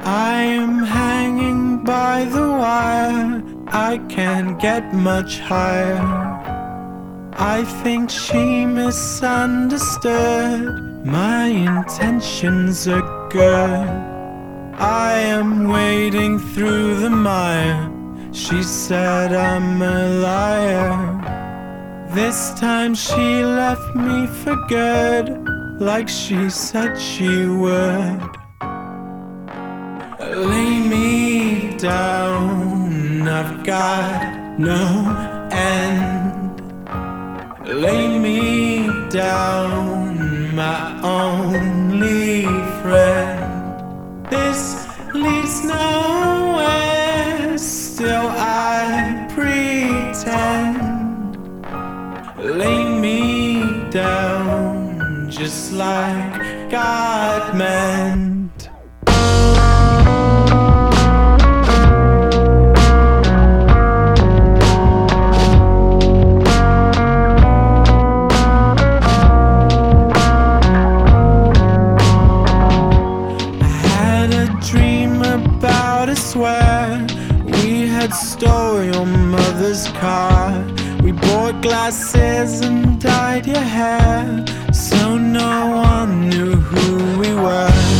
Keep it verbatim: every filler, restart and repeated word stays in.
I am hanging by the wire, I can't get much higher. I think she misunderstood, my intentions are good. I am wading through the mire, she said I'm a liar. This time she left me for good, like she said she would. Lay me down, I've got no end. Lay me down, my only friend. This leads nowhere, still I pretend. Lay me down, just like God meant. Swear we had stole your mother's car. We bought glasses and dyed your hair, so no one knew who we were.